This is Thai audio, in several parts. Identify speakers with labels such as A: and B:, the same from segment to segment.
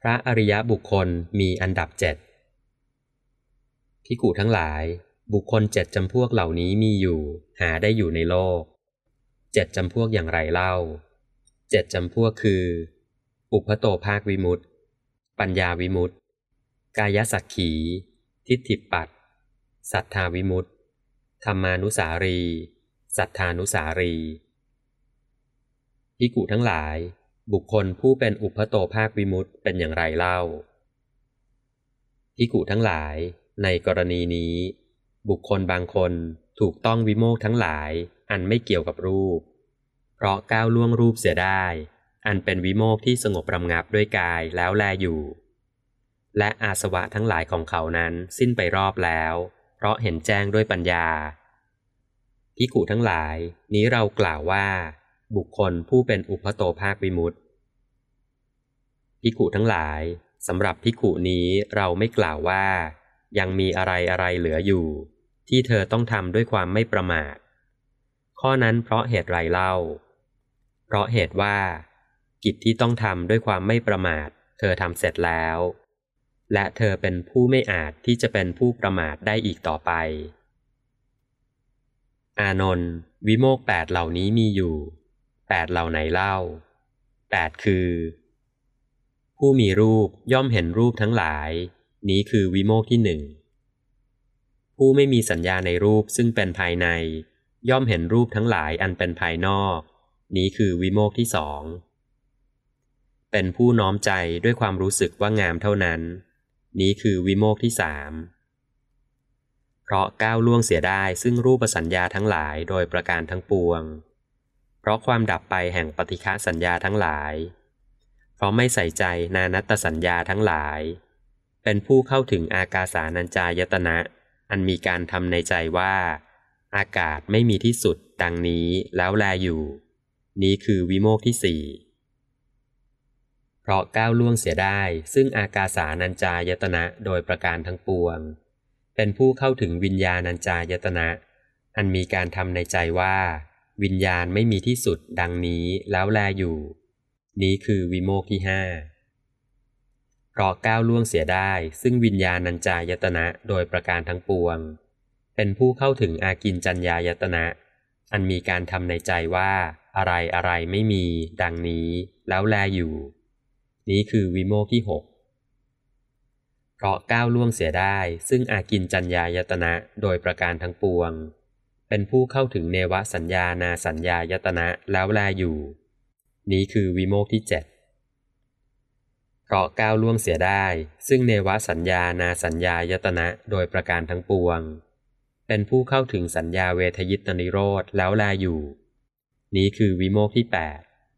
A: ระอริยบุคคลมีอันดับ7ภิกขุทั้งหลายบุคคล7จำพวกเหล่านี้มีอยู่หาได้อยู่ในโลก7จำพวกอย่างไรเล่า7จำพวกคืออุปโตภาควิมุตติปัญญาวิมุตติกายสักขีทิฏฐิปัตติสัทธาวิมุตติธรรมานุสารีสัทธานุสารีภิกขุทั้งหลายบุคคลผู้เป็นอุปโตภาควิมุตติเป็นอย่างไรเล่าภิกขุทั้งหลายในกรณีนี้บุคคลบางคนถูกต้องวิโมกข์ทั้งหลายอันไม่เกี่ยวกับรูปเพราะก้าวล่วงรูปเสียได้อันเป็นวิโมกข์ที่สงบระงับด้วยกายแล้วแลอยู่และอาสวะทั้งหลายของเขานั้นสิ้นไปรอบแล้วเพราะเห็นแจ้งด้วยปัญญาภิกขุทั้งหลายนี้เรากล่าวว่าบุคคลผู้เป็นอุปโตภาควิมุตติภิกขุทั้งหลายสำหรับภิกขุนี้เราไม่กล่าวว่ายังมีอะไรเหลืออยู่ที่เธอต้องทำด้วยความไม่ประมาทข้อนั้นเพราะเหตุไรเล่าเพราะเหตุว่ากิจที่ต้องทำด้วยความไม่ประมาทเธอทำเสร็จแล้วและเธอเป็นผู้ไม่อาจที่จะเป็นผู้ประมาทได้อีกต่อไปอานนท์วิโมกข์8เหล่านี้มีอยู่8เหล่าไหนเล่า8คือผู้มีรูปย่อมเห็นรูปทั้งหลายนี้คือวิโมกข์ที่1ผู้ไม่มีสัญญาในรูปซึ่งเป็นภายในย่อมเห็นรูปทั้งหลายอันเป็นภายนอกนี้คือวิโมกข์ที่2เป็นผู้น้อมใจด้วยความรู้สึกว่างามเท่านั้นนี้คือวิโมกข์ที่3เพราะก้าวล่วงเสียได้ซึ่งรูปสัญญาทั้งหลายโดยประการทั้งปวงเพราะความดับไปแห่งปฏิฆะสัญญาทั้งหลายเพราะไม่ใส่ใจนานัตตสัญญาทั้งหลายเป็นผู้เข้าถึงอากาสานัญจายตนะอันมีการทำในใจว่าอากาศไม่มีที่สุดดังนี้แล้วแลอยู่นี้คือวิโมกข์ที่4เพราะก้าวล่วงเสียได้ซึ่งอากาสานัญจายตนะโดยประการทั้งปวงเป็นผู้เข้าถึงวิญญาณัญจายตนะอันมีการทำในใจว่าวิญญาณไม่มีที่สุดดังนี้แล้วแลอยู่นี้คือวิโมกข์ที่5เพราะก้าวล่วงเสียได้ซึ่งวิญญาณัญจายตนะโดยประการทั้งปวงเป็นผู้เข้าถึงอากิญจัญญายตนะอันมีการทำในใจว่าอะไรไม่มีดังนี้แล้วแลอยู่นี้คือวิโมกข์ที่6เพราะก้าวล่วงเสียได้ซึ่งอากิญจัญญายตนะโดยประการทั้งปวงเป็นผู้เข้าถึงเนวสัญญานาสัญญายตนะแล้วแลอยู่นี้คือวิโมกข์ที่7เพราะก้าวล่วงเสียได้ซึ่งเนวสัญญานาสัญญายตนะโดยประการทั้งปวงเป็นผู้เข้าถึงสัญญาเวทยิตนิโรธแล้วแลอยู่นี้คือวิโมกข์ที่8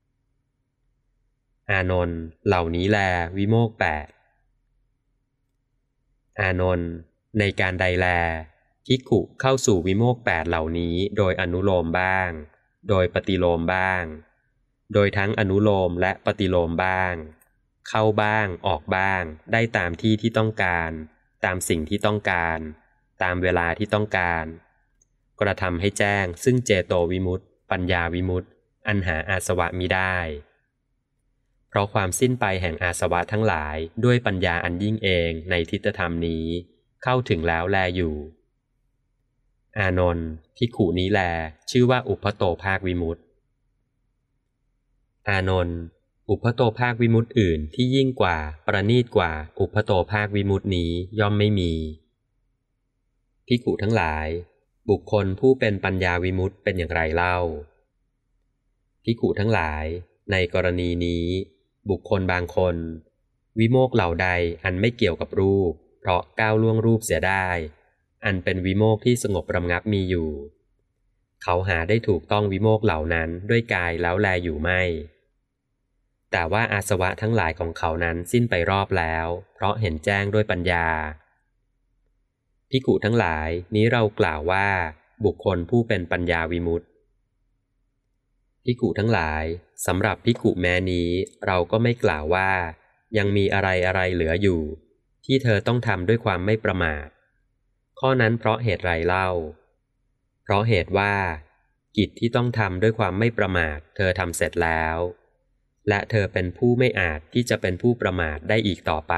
A: อานนท์เหล่านี้แลวิโมกข์8อานนท์ในการใดแลภิกขุเข้าสู่วิโมกข์8เหล่านี้โดยอนุโลมบ้างโดยปฏิโลมบ้างโดยทั้งอนุโลมและปฏิโลมบ้างเข้าบ้างออกบ้างได้ตามที่ที่ต้องการตามสิ่งที่ต้องการตามเวลาที่ต้องการกระทำให้แจ้งซึ่งเจโตวิมุตติปัญญาวิมุตติอันหาอาสวะมิได้เพราะความสิ้นไปแห่งอาสวะทั้งหลายด้วยปัญญาอันยิ่งเองในทิฏฐธรรมนี้เข้าถึงแล้วแลอยู่อานนท์ภิกขุนี้แลชื่อว่าอุปโตภาควิมุตติอานนท์อุปโตภาควิมุตติอื่นที่ยิ่งกว่าประณีตกว่าอุปโตภาควิมุตตินี้ย่อมไม่มีภิกขุทั้งหลายบุคคลผู้เป็นปัญญาวิมุตติเป็นอย่างไรเล่าภิกขุทั้งหลายในกรณีนี้บุคคลบางคนวิโมกข์เหล่าใดอันไม่เกี่ยวกับรูปเพราะก้าวล่วงรูปเสียได้อันเป็นวิโมกข์ที่สงบระงับมีอยู่เขาหาได้ถูกต้องวิโมกข์เหล่านั้นด้วยกายแล้วแลอยู่ไม่แต่ว่าอาสวะทั้งหลายของเขานั้นสิ้นไปรอบแล้วเพราะเห็นแจ้งด้วยปัญญาภิกขุทั้งหลายนี้เรากล่าวว่าบุคคลผู้เป็นปัญญาวิมุตติภิกขุทั้งหลายสำหรับภิกขุแม้นี้เราก็ไม่กล่าวว่ายังมีอะไรเหลืออยู่ที่เธอต้องทำด้วยความไม่ประมาทข้อนั้นเพราะเหตุไรเล่าเพราะเหตุว่ากิจที่ต้องทำด้วยความไม่ประมาทเธอทำเสร็จแล้วและเธอเป็นผู้ไม่อาจที่จะเป็นผู้ประมาทได้อีกต่อไป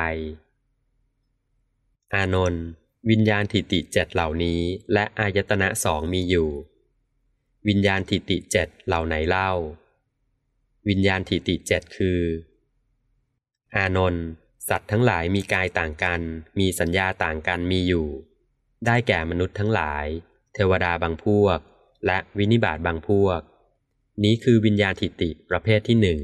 A: อานนท์วิญญาณทิฏฐิ7เหล่านี้และอายตนะสองมีอยู่วิญญาณทิฏฐิ7เหล่าไหนเล่าวิญญาณทิฏฐิ7คืออานนท์สัตว์ทั้งหลายมีกายต่างกันมีสัญญาต่างกันมีอยู่ได้แก่มนุษย์ทั้งหลายเทวดาบางพวกและวินิบาตบางพวกนี้คือวิญญาณทิฏฐิประเภทที่หนึ่ง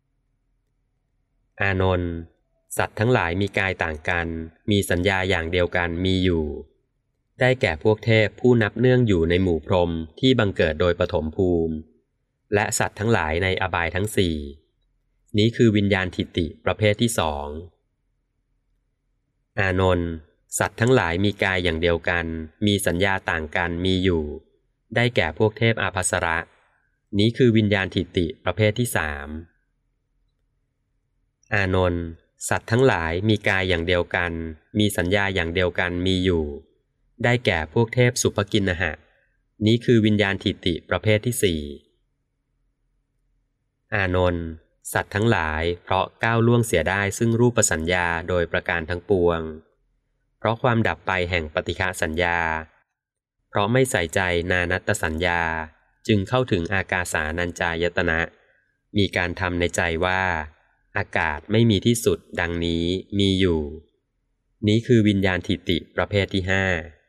A: อานนท์สัตว์ทั้งหลายมีกายต่างกันมีสัญญาอย่างเดียวกันมีอยู่ได้แก่พวกเทพผู้นับเนื่องอยู่ในหมู่พรหมที่บังเกิดโดยปฐมภูมิและสัตว์ทั้งหลายในอบายทั้งสี่นี้คือวิญญาณทิฏฐิประเภทที่สองอานนท์สัตว์ทั้งหลายมีกายอย่างเดียวกันมีสัญญาต่างกันมีอยู่ได้แก่พวกเทพอาภัสระนี้คือวิญญาณทิฏฐิประเภทที่สามอานนท์สัตว์ทั้งหลายมีกายอย่างเดียวกันมีสัญญาอย่างเดียวกันมีอยู่ได้แก่พวกเทพสุภกินนหะนี้คือวิญญาณทิฏฐิประเภทที่สี่อานนท์สัตว์ทั้งหลายเพราะก้าวล่วงเสียได้ซึ่งรูปสัญญาโดยประการทั้งปวงเพราะความดับไปแห่งปฏิฆะสัญญาเพราะไม่ใส่ใจนานัตตสัญญาจึงเข้าถึงอากาสานัญจายตนะมีการทำในใจว่าอากาศไม่มีที่สุดดังนี้มีอยู่นี้คือวิญญาณทิฏฐิประเภทที่ห้า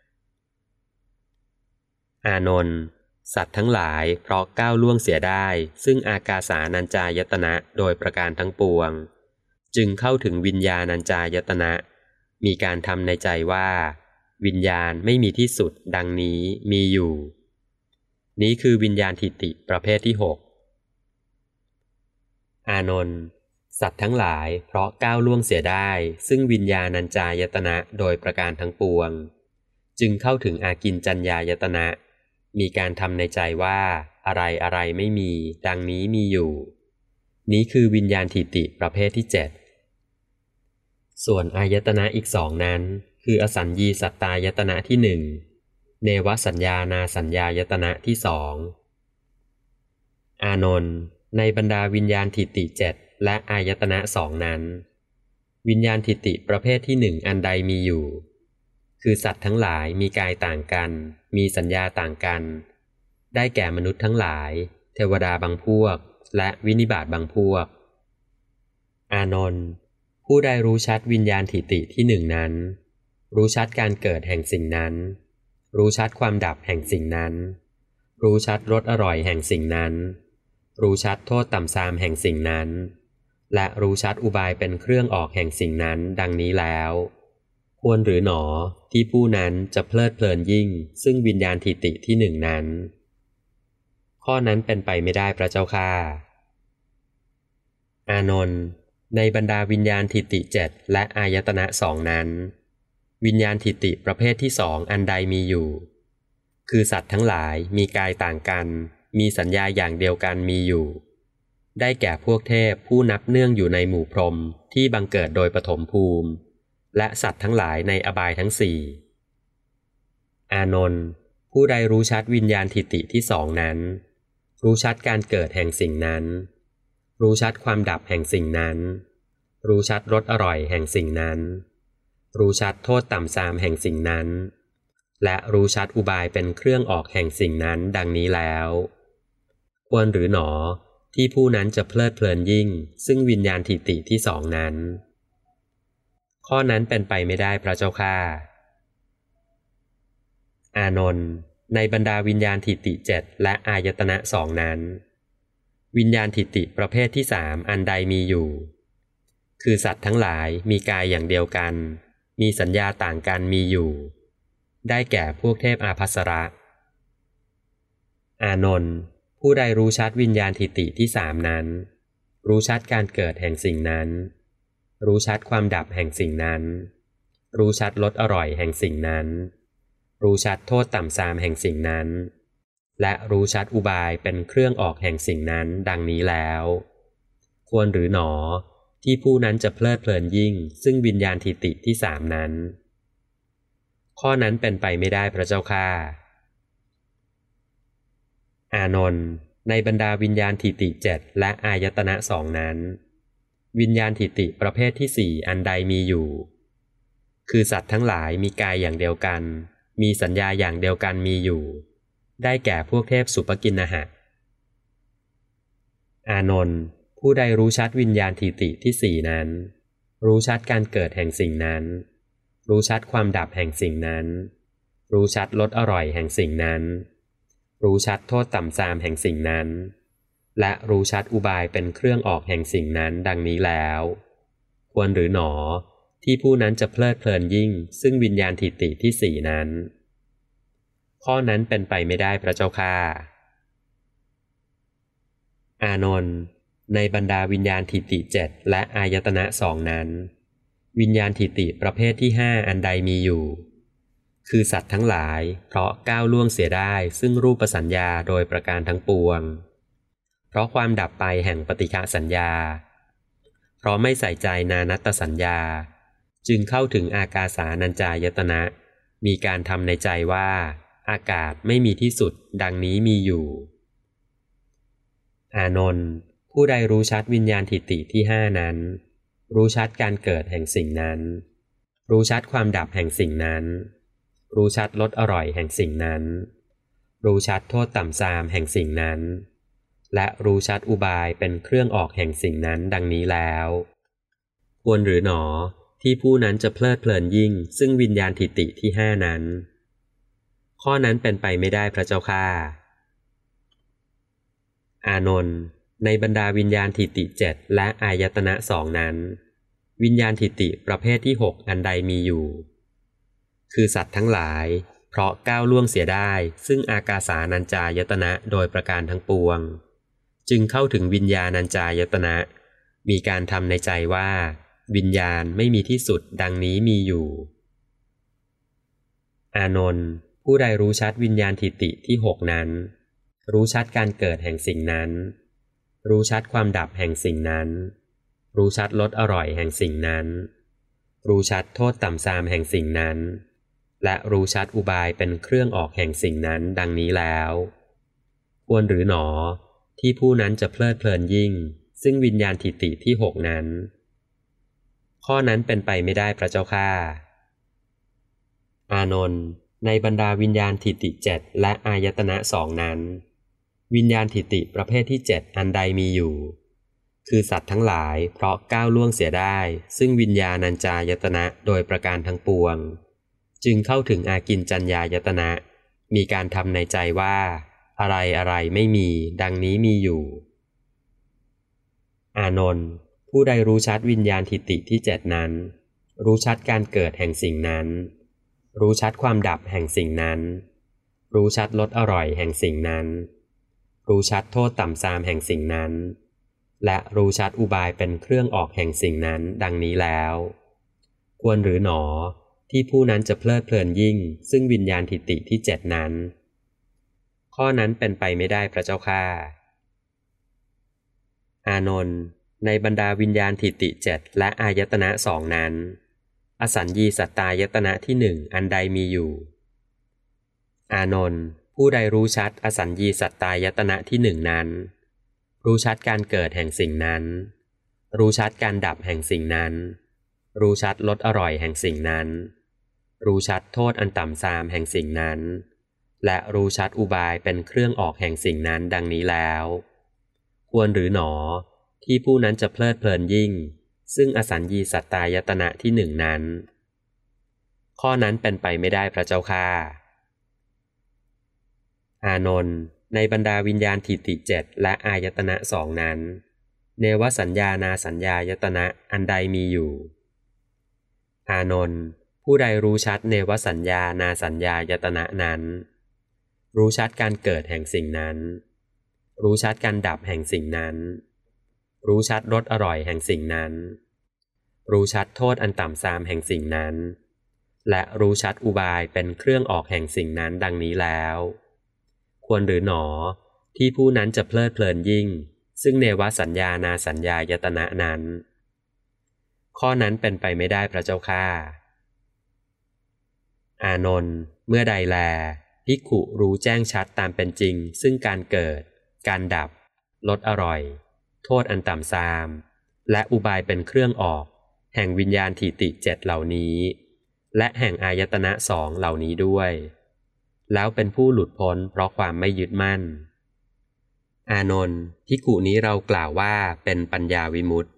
A: อานนท์สัตว์ทั้งหลายเพราะก้าวล่วงเสียได้ซึ่งอากาสานัญจายตนะโดยประการทั้งปวงจึงเข้าถึงวิญญาณัญจายตนะมีการทำในใจว่าวิญญาณไม่มีที่สุดดังนี้มีอยู่นี้คือวิญญาณทิฏฐิประเภทที่หกอานนท์สัตว์ทั้งหลายเพราะก้าวล่วงเสียได้ซึ่งวิญญาณัญจายตนะโดยประการทั้งปวงจึงเข้าถึงอากินจัญญายตนะมีการทำในใจว่าอะไรอะไรไม่มีดังนี้มีอยู่นี้คือวิญญาณทิฏฐิประเภทที่เจ็ดส่วนอายตนะอีกสองนั้นคืออสัญญีสัตตายตนะที่หนึ่งเนวสัญญานาสัญญายตนะที่สองอานนท์ในบรรดาวิญญาณทิฏฐิเจ็ดและอายตนะสองนั้นวิญญาณทิฏฐิประเภทที่หนึ่งอันใดมีอยู่คือสัตว์ทั้งหลายมีกายต่างกันมีสัญญาต่างกันได้แก่มนุษย์ทั้งหลายเทวดาบางพวกและวินิบาตบางพวกอานนท์ผู้ใดรู้ชัดวิญญาณทิฏฐิที่หนึ่งนั้นรู้ชัดการเกิดแห่งสิ่งนั้นรู้ชัดความดับแห่งสิ่งนั้นรู้ชัดรสอร่อยแห่งสิ่งนั้นรู้ชัดโทษต่ำทรามแห่งสิ่งนั้นและรู้ชัดอุบายเป็นเครื่องออกแห่งสิ่งนั้นดังนี้แล้วควรหรือหนอที่ผู้นั้นจะเพลิดเพลินยิ่งซึ่งวิญญาณทิฏฐิที่หนึ่งนั้นข้อนั้นเป็นไปไม่ได้พระเจ้าข้าอานนท์ในบรรดาวิญญาณทิฏฐิเจ็ดและอายตนะสองนั้นวิญญาณทิฏฐิประเภทที่สองอันใดมีอยู่คือสัตว์ทั้งหลายมีกายต่างกันมีสัญญาอย่างเดียวกันมีอยู่ได้แก่พวกเทพผู้นับเนื่องอยู่ในหมู่พรหมที่บังเกิดโดยปฐมภูมิและสัตว์ทั้งหลายในอบายทั้งสี่อานนท์ผู้ใดรู้ชัดวิญญาณทิฏฐิที่สองนั้นรู้ชัดการเกิดแห่งสิ่งนั้นรู้ชัดความดับแห่งสิ่งนั้นรู้ชัดรสอร่อยแห่งสิ่งนั้นรู้ชัดโทษต่ำทรามแห่งสิ่งนั้นและรู้ชัดอุบายเป็นเครื่องออกแห่งสิ่งนั้นดังนี้แล้วควรหรือหนอที่ผู้นั้นจะเพลิดเพลินยิ่งซึ่งวิญญาณทิฏฐิที่สองนั้นข้อนั้นเป็นไปไม่ได้พระเจ้าข้าอานนท์ในบรรดาวิญญาณทิฏฐิเจ็ดและอายตนะสองนั้นวิญญาณทิฏฐิประเภทที่สามอันใดมีอยู่คือสัตว์ทั้งหลายมีกายอย่างเดียวกันมีสัญญาต่างกันมีอยู่ได้แก่พวกเทพอาภัสระอานนท์ผู้ใดรู้ชัดวิญญาณทิฏฐิที่สามนั้นรู้ชัดการเกิดแห่งสิ่งนั้นรู้ชัดความดับแห่งสิ่งนั้นรู้ชัดรสอร่อยแห่งสิ่งนั้นรู้ชัดโทษต่ำทรามแห่งสิ่งนั้นและรู้ชัดอุบายเป็นเครื่องออกแห่งสิ่งนั้นดังนี้แล้วควรหรือหนอที่ผู้นั้นจะเพลิดเพลินยิ่งซึ่งวิญญาณทิฏฐิที่สามนั้นข้อนั้นเป็นไปไม่ได้พระเจ้าข้าอานนท์ในบรรดาวิญญาณทิติเจ็ดและอายตนะสองนั้นวิญญาณทิติประเภทที่สี่อันใดมีอยู่คือสัตว์ทั้งหลายมีกายอย่างเดียวกันมีสัญญาอย่างเดียวกันมีอยู่ได้แก่พวกเทพสุปกินนหะอานนท์ผู้ใดรู้ชัดวิญญาณทิติที่สี่นั้นรู้ชัดการเกิดแห่งสิ่งนั้นรู้ชัดความดับแห่งสิ่งนั้นรู้ชัดรสอร่อยแห่งสิ่งนั้นรู้ชัดโทษต่ำทรามแห่งสิ่งนั้นและรู้ชัดอุบายเป็นเครื่องออกแห่งสิ่งนั้นดังนี้แล้วควรหรือหนอที่ผู้นั้นจะเพลิดเพลินยิ่งซึ่งวิญญาณทิติที่สี่นั้นข้อนั้นเป็นไปไม่ได้พระเจ้าข้าอานนท์ในบรรดาวิญญาณทิติเจ็ดและอายตนะสองนั้นวิญญาณทิติประเภทที่ห้าอันใดมีอยู่คือสัตว์ทั้งหลายเพราะก้าวล่วงเสียได้ซึ่งรูปสัญญาโดยประการทั้งปวงเพราะความดับไปแห่งปฏิฆะสัญญาเพราะไม่ใส่ใจนานัตตสัญญาจึงเข้าถึงอากาสานัญจายตนะมีการทำในใจว่าอากาศไม่มีที่สุดดังนี้มีอยู่อานนท์ผู้ใดรู้ชัดวิญญาณทิติที่ห้านั้นรู้ชัดการเกิดแห่งสิ่งนั้นรู้ชัดความดับแห่งสิ่งนั้นรู้ชัดรสอร่อยแห่งสิ่งนั้นรู้ชัดโทษต่ำทรามแห่งสิ่งนั้นและรู้ชัดอุบายเป็นเครื่องออกแห่งสิ่งนั้นดังนี้แล้วควรหรือหนอที่ผู้นั้นจะเพลิดเพลินยิ่งซึ่งวิญญาณทิติที่ห้านั้นข้อนั้นเป็นไปไม่ได้พระเจ้าข้าอานนท์ในบรรดาวิญญาณทิติเจ็ดและอายตนะสองนั้นวิญญาณทิติประเภทที่หกอันใดมีอยู่คือสัตว์ทั้งหลายเพราะก้าวล่วงเสียได้ซึ่งอากาสานัญจายตนะโดยประการทั้งปวงจึงเข้าถึงวิญญาณัญจายตนะมีการทำในใจว่าวิญญาณไม่มีที่สุดดังนี้มีอยู่อานนท์ผู้ใดรู้ชัดวิญญาณทิติที่หกนั้นรู้ชัดการเกิดแห่งสิ่งนั้นรู้ชัดความดับแห่งสิ่งนั้นรู้ชัดรสอร่อยแห่งสิ่งนั้นรู้ชัดโทษต่ำทรามแห่งสิ่งนั้นและรู้ชัดอุบายเป็นเครื่องออกแห่งสิ่งนั้นดังนี้แล้วควรหรือหนอที่ผู้นั้นจะเพลิดเพลินยิ่งซึ่งวิญญาณทิติที่หกนั้นข้อนั้นเป็นไปไม่ได้พระเจ้าข้าอานนท์ในบรรดาวิญญาณทิติเจ็ดและอายตนะสองนั้นวิญญาณทิติประเภทที่เจ็ดอันใดมีอยู่คือสัตว์ทั้งหลายเพราะก้าวล่วงเสียได้ซึ่งวิญญาณัญจายตนะโดยประการทั้งปวงจึงเข้าถึงอากิญจัญญายตนะมีการทำในใจว่าอะไรอะไรไม่มีดังนี้มีอยู่อานนท์ผู้ใดรู้ชัดวิญญาณทิติที่เจ็ดนั้นรู้ชัดการเกิดแห่งสิ่งนั้นรู้ชัดความดับแห่งสิ่งนั้นรู้ชัดรสอร่อยแห่งสิ่งนั้นรู้ชัดโทษต่ำทรามแห่งสิ่งนั้นและรู้ชัดอุบายเป็นเครื่องออกแห่งสิ่งนั้นดังนี้แล้วควรหรือหนอที่ผู้นั้นจะเพลิดเพลินยิ่งซึ่งวิญญาณทิติที่เจ็ดนั้นข้อนั้นเป็นไปไม่ได้พระเจ้าข้าอานนท์ในบรรดาวิญญาณทิติเจ็ดและอายตนะสองนั้นอสัญญีสัตตายตนะที่หนึ่งอันใดมีอยู่อานนท์ผู้ใดรู้ชัดอสัญญีสัตตายตนะที่หนึ่งนั้นรู้ชัดการเกิดแห่งสิ่งนั้นรู้ชัดการดับแห่งสิ่งนั้นรู้ชัดรสอร่อยแห่งสิ่งนั้นรู้ชัดโทษอันต่ำทรามแห่งสิ่งนั้นและรู้ชัดอุบายเป็นเครื่องออกแห่งสิ่งนั้นดังนี้แล้วควรหรือหนอที่ผู้นั้นจะเพลิดเพลินยิ่งซึ่งอสัญญีสัตตายตนะที่หนึ่งนั้นข้อนั้นเป็นไปไม่ได้พระเจ้าข้าอานนท์ในบรรดาวิญญาณทิติเจ็ดและอายตนะสองนั้นเนวสัญญานาสัญญายตนะอันใดมีอยู่อานนท์ผู้ใดรู้ชัดเนวสัญญานาสัญญายตนะนั้นรู้ชัดการเกิดแห่งสิ่งนั้นรู้ชัดการดับแห่งสิ่งนั้นรู้ชัดรสอร่อยแห่งสิ่งนั้นรู้ชัดโทษอันต่ำทรามแห่งสิ่งนั้นและรู้ชัดอุบายเป็นเครื่องออกแห่งสิ่งนั้นดังนี้แล้วควรหรือหนอที่ผู้นั้นจะเพลิดเพลินยิ่งซึ่งเนวสัญญานาสัญญายตนะนั้นข้อนั้นเป็นไปไม่ได้พระเจ้าข้าอานนท์เมื่อใดแลภิกขุรู้แจ้งชัดตามเป็นจริงซึ่งการเกิดการดับลดอร่อยโทษอันต่ำทรามและอุบายเป็นเครื่องออกแห่งวิญญาณถิติเจ็ดเหล่านี้และแห่งอายตนะสองเหล่านี้ด้วยแล้วเป็นผู้หลุดพ้นเพราะความไม่ยึดมั่นอานนท์ภิกขุนี้เรากล่าวว่าเป็นปัญญาวิมุตติ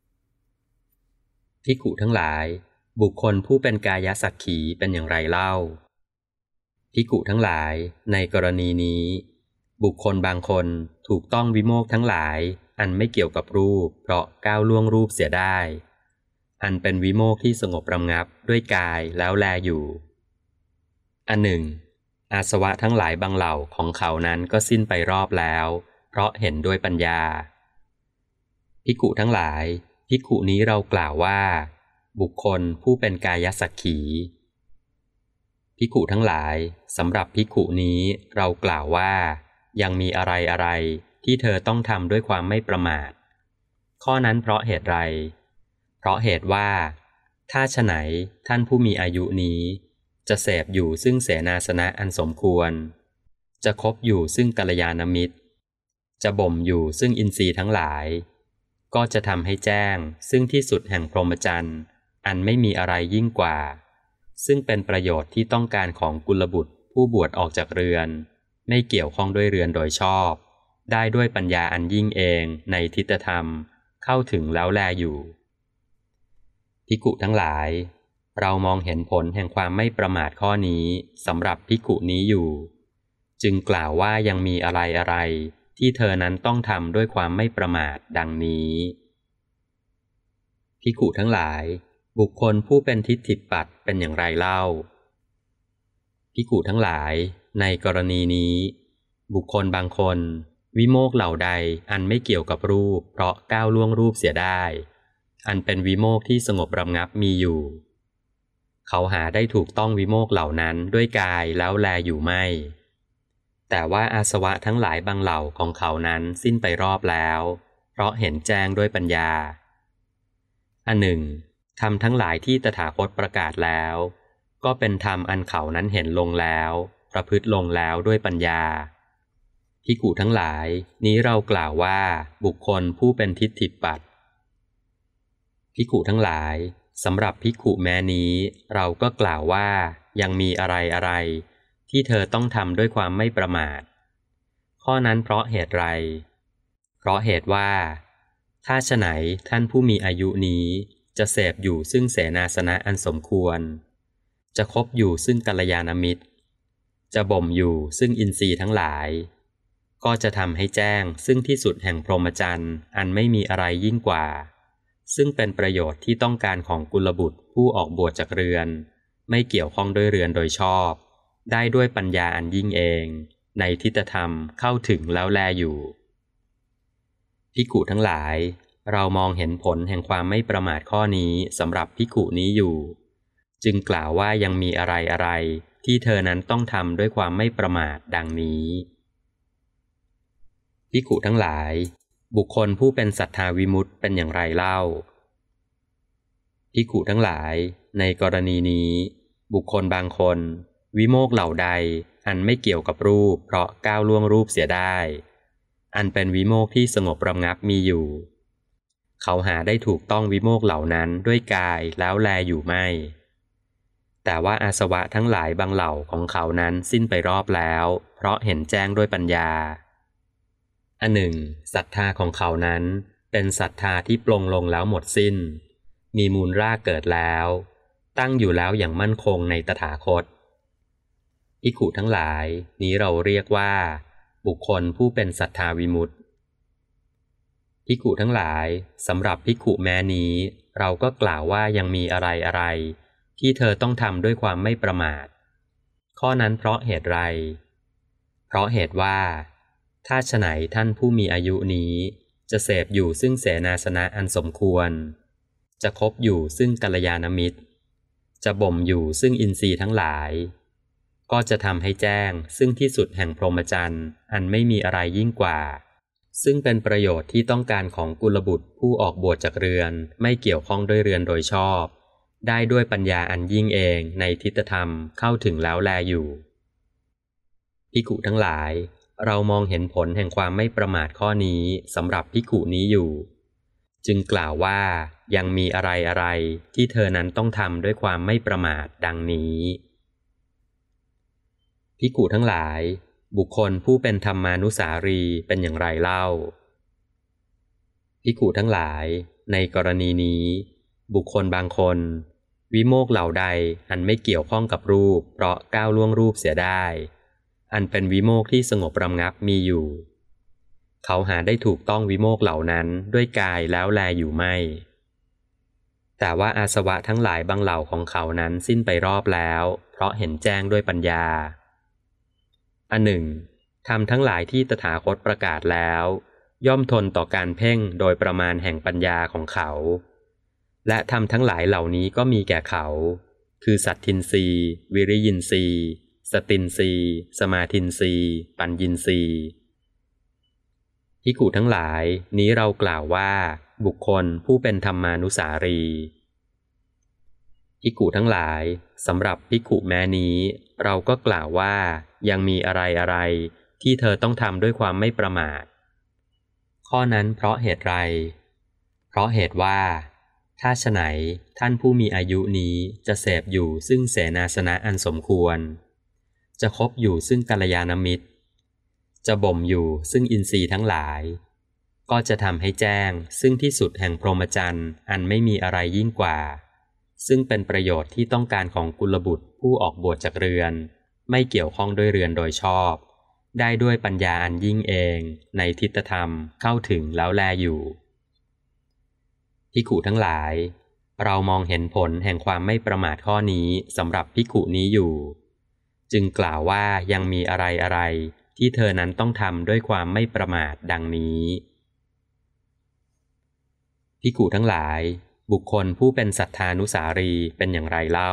A: ภิกขุทั้งหลายบุคคลผู้เป็นกายสักขีเป็นอย่างไรเล่าภิกขุทั้งหลายในกรณีนี้บุคคลบางคนถูกต้องวิโมกข์ทั้งหลายอันไม่เกี่ยวกับรูปเพราะก้าวล่วงรูปเสียได้อันเป็นวิโมกข์ที่สงบระงับด้วยกายแล้วแลอยู่อันหนึ่งอาสวะทั้งหลายบางเหล่าของเขานั้นก็สิ้นไปรอบแล้วเพราะเห็นด้วยปัญญาภิกขุทั้งหลายภิกขุนี้เรากล่าวว่าบุคคลผู้เป็นกายสักขีภิกขุทั้งหลายสำหรับภิกขุนี้เรากล่าวว่ายังมีอะไรที่เธอต้องทำด้วยความไม่ประมาทข้อนั้นเพราะเหตุไรเพราะเหตุว่าถ้าไฉนท่านผู้มีอายุนี้จะเสพอยู่ซึ่งเสนาสนะอันสมควรจะคบอยู่ซึ่งกัลยาณมิตรจะบ่มอยู่ซึ่งอินทรีย์ทั้งหลายก็จะทำให้แจ้งซึ่งที่สุดแห่งพรหมจรรย์อันไม่มีอะไรยิ่งกว่าซึ่งเป็นประโยชน์ที่ต้องการของกุลบุตรผู้บวชออกจากเรือนไม่เกี่ยวข้องด้วยเรือนโดยชอบได้ด้วยปัญญาอันยิ่งเองในทิฏฐธรรมเข้าถึงแล้วแลอยู่ภิกขุทั้งหลายเรามองเห็นผลแห่งความไม่ประมาทข้อนี้สำหรับภิกขุนี้อยู่จึงกล่าวว่ายังมีอะไรที่เธอนั้นต้องทำด้วยความไม่ประมาทดังนี้ภิกขุทั้งหลายบุคคลผู้เป็นทิฏฐิปัตย์เป็นอย่างไรเล่าภิกขุทั้งหลายในกรณีนี้บุคคลบางคนวิโมกข์เหล่าใดอันไม่เกี่ยวกับรูปเพราะก้าวล่วงรูปเสียได้อันเป็นวิโมกข์ที่สงบระงับมีอยู่เขาหาได้ถูกต้องวิโมกข์เหล่านั้นด้วยกายแล้วแลอยู่ไม่แต่ว่าอาสวะทั้งหลายบางเหล่าของเขานั้นสิ้นไปรอบแล้วเพราะเห็นแจ้งด้วยปัญญาอันหนึ่งธรรมทั้งหลายที่ตถาคตประกาศแล้วก็เป็นธรรมอันเขานั้นเห็นลงแล้วประพฤติลงแล้วด้วยปัญญาภิกขุทั้งหลายนี้เรากล่าวว่าบุคคลผู้เป็นทิฏฐิปัตย์ภิกขุทั้งหลายสำหรับภิกขุแม้นี้เราก็กล่าวว่ายังมีอะไรที่เธอต้องทำด้วยความไม่ประมาทข้อนั้นเพราะเหตุไรเพราะเหตุว่าถ้าไฉนท่านผู้มีอายุนี้จะเสพอยู่ซึ่งเสนาสนะอันสมควรจะคบอยู่ซึ่งกัลยาณมิตรจะบ่มอยู่ซึ่งอินทรีย์ทั้งหลายก็จะทำให้แจ้งซึ่งที่สุดแห่งพรหมจรรย์อันไม่มีอะไรยิ่งกว่าซึ่งเป็นประโยชน์ที่ต้องการของกุลบุตรผู้ออกบวชจากเรือนไม่เกี่ยวข้องด้วยเรือนโดยชอบได้ด้วยปัญญาอันยิ่งเองในทิฏฐธรรมเข้าถึงแล้วแลอยู่ภิกขุทั้งหลายเรามองเห็นผลแห่งความไม่ประมาทข้อนี้สำหรับภิกขุนี้อยู่จึงกล่าวว่ายังมีอะไรที่เธอนั้นต้องทำด้วยความไม่ประมาทดังนี้ภิกขุทั้งหลายบุคคลผู้เป็นสัทธาวิมุตติเป็นอย่างไรเล่าภิกขุทั้งหลายในกรณีนี้บุคคลบางคนวิโมกข์เหล่าใดอันไม่เกี่ยวกับรูปเพราะก้าวล่วงรูปเสียได้อันเป็นวิโมกข์ที่สงบระงับมีอยู่เขาหาได้ถูกต้องวิโมกข์เหล่านั้นด้วยกายแล้วแลอยู่ไม่แต่ว่าอาสวะทั้งหลายบางเหล่าของเขานั้นสิ้นไปรอบแล้วเพราะเห็นแจ้งด้วยปัญญาอันหนึ่งศรัทธาของเขานั้นเป็นศรัทธาที่ปลงลงแล้วหมดสิ้นมีมูลรากเกิดแล้วตั้งอยู่แล้วอย่างมั่นคงในตถาคตภิกขุทั้งหลายนี้เราเรียกว่าบุคคลผู้เป็นสัทธาวิมุตติภิกขุทั้งหลายสำหรับภิกขุแม้นี้เราก็กล่าวว่ายังมีอะไรที่เธอต้องทำด้วยความไม่ประมาทข้อนั้นเพราะเหตุไรเพราะเหตุว่าถ้าไฉนท่านผู้มีอายุนี้จะเสพอยู่ซึ่งเสนาสนะอันสมควรจะคบอยู่ซึ่งกัลยาณมิตรจะบ่มอยู่ซึ่งอินทรีย์ทั้งหลายก็จะทำให้แจ้งซึ่งที่สุดแห่งพรหมจรรย์อันไม่มีอะไรยิ่งกว่าซึ่งเป็นประโยชน์ที่ต้องการของกุลบุตรผู้ออกบวชจากเรือนไม่เกี่ยวข้องด้วยเรือนโดยชอบได้ด้วยปัญญาอันยิ่งเองในทิฏฐธรรมเข้าถึงแล้วแลอยู่ภิกขุทั้งหลายเรามองเห็นผลแห่งความไม่ประมาทข้อนี้สำหรับภิกขุนี้อยู่จึงกล่าวว่ายังมีอะไรที่เธอนั้นต้องทำด้วยความไม่ประมาทดังนี้ภิกขุทั้งหลายบุคคลผู้เป็นธรรมานุสารีเป็นอย่างไรเล่าภิกขุทั้งหลายในกรณีนี้บุคคลบางคนวิโมกข์เหล่าใดอันไม่เกี่ยวข้องกับรูปเพราะก้าวล่วงรูปเสียได้อันเป็นวิโมกข์ที่สงบระงับมีอยู่เขาหาได้ถูกต้องวิโมกข์เหล่านั้นด้วยกายแล้วแลอยู่ไม่แต่ว่าอาสวะทั้งหลายบางเหล่าของเขานั้นสิ้นไปรอบแล้วเพราะเห็นแจ้งด้วยปัญญาอันหนึ่งธรรมทั้งหลายที่ตถาคตประกาศแล้วย่อมทนต่อการเพ่งโดยประมาณแห่งปัญญาของเขาและธรรมทั้งหลายเหล่านี้ก็มีแก่เขาคือสัตทินรีวิริยินทรีย์สตินรีสมาทินรีปัญญินรีภิกขุทั้งหลายนี้เรากล่าวว่าบุคคลผู้เป็นธรรมานุสารีภิกขุทั้งหลายสำหรับภิกขุแม้นี้เราก็กล่าวว่ายังมีอะไรที่เธอต้องทำด้วยความไม่ประมาทข้อนั้นเพราะเหตุไรเพราะเหตุว่าถ้าไฉนท่านผู้มีอายุนี้จะเสพอยู่ซึ่งเสนาสนะอันสมควรจะคบอยู่ซึ่งกัลยาณมิตรจะบ่มอยู่ซึ่งอินทรีย์ทั้งหลายก็จะทำให้แจ้งซึ่งที่สุดแห่งพรหมจรรย์อันไม่มีอะไรยิ่งกว่าซึ่งเป็นประโยชน์ที่ต้องการของกุลบุตรผู้ออกบวชจากเรือนไม่เกี่ยวข้องด้วยเรือนโดยชอบได้ด้วยปัญญาอันยิ่งเองในทิฏฐธรรมเข้าถึงแล้วแลอยู่ภิกขุทั้งหลายเรามองเห็นผลแห่งความไม่ประมาทข้อนี้สำหรับภิกขุนี้อยู่จึงกล่าวว่ายังมีอะไรที่เธอนั้นต้องทำด้วยความไม่ประมาทดังนี้ภิกขุทั้งหลายบุคคลผู้เป็นสัทธานุสารีเป็นอย่างไรเล่า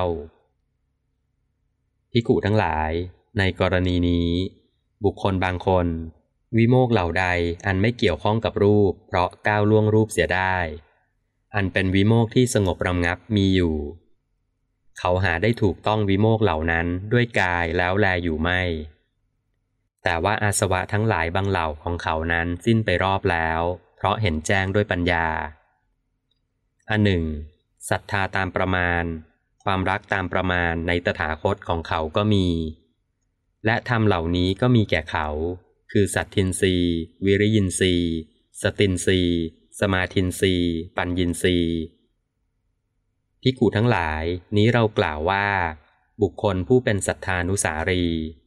A: ภิกขุทั้งหลายในกรณีนี้บุคคลบางคนวิโมกข์เหล่าใดอันไม่เกี่ยวข้องกับรูปเพราะก้าวล่วงรูปเสียได้อันเป็นวิโมกข์ที่สงบระงับมีอยู่เขาหาได้ถูกต้องวิโมกข์เหล่านั้นด้วยกายแล้วแลอยู่ไม่แต่ว่าอาสวะทั้งหลายบางเหล่าของเขานั้นสิ้นไปรอบแล้วเพราะเห็นแจ้งด้วยปัญญาอันหนึ่งศรัทธาตามประมาณความรักตามประมาณในตถาคตของเขาก็มีและธรรมเหล่านี้ก็มีแก่เขาคือสัตทินรีวิริยินทรีย์สตินรีสมาทินรีปัญญินทรีภิกขุทั้งหลายนี้เรากล่าวว่าบุคคลผู้เป็นสัทธานุสารี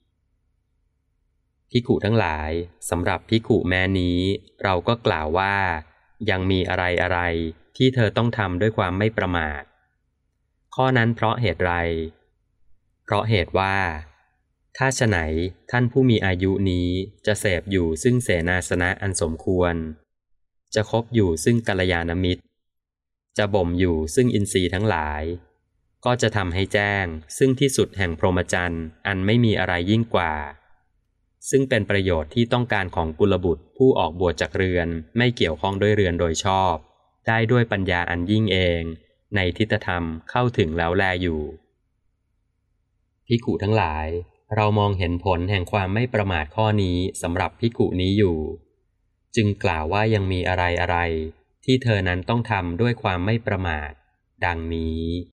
A: ภิกขุทั้งหลายสำหรับภิกขุแม้นี้เราก็กล่าวว่ายังมีอะไรที่เธอต้องทำด้วยความไม่ประมาทข้อนั้นเพราะเหตุไรเพราะเหตุว่าถ้าไฉนท่านผู้มีอายุนี้จะเสพอยู่ซึ่งเสนาสนะอันสมควรจะคบอยู่ซึ่งกัลยาณมิตรจะบ่มอยู่ซึ่งอินทรีย์ทั้งหลายก็จะทำให้แจ้งซึ่งที่สุดแห่งพรหมจรรย์อันไม่มีอะไรยิ่งกว่าซึ่งเป็นประโยชน์ที่ต้องการของกุลบุตรผู้ออกบวชจากเรือนไม่เกี่ยวข้องด้วยเรือนโดยชอบได้ด้วยปัญญาอันยิ่งเองในทิฏฐธรรมเข้าถึงแล้วแลอยู่ภิกขุทั้งหลายเรามองเห็นผลแห่งความไม่ประมาทข้อนี้สำหรับภิกขุนี้อยู่จึงกล่าวว่ายังมีอะไรที่เธอนั้นต้องทำด้วยความไม่ประมาทดังนี้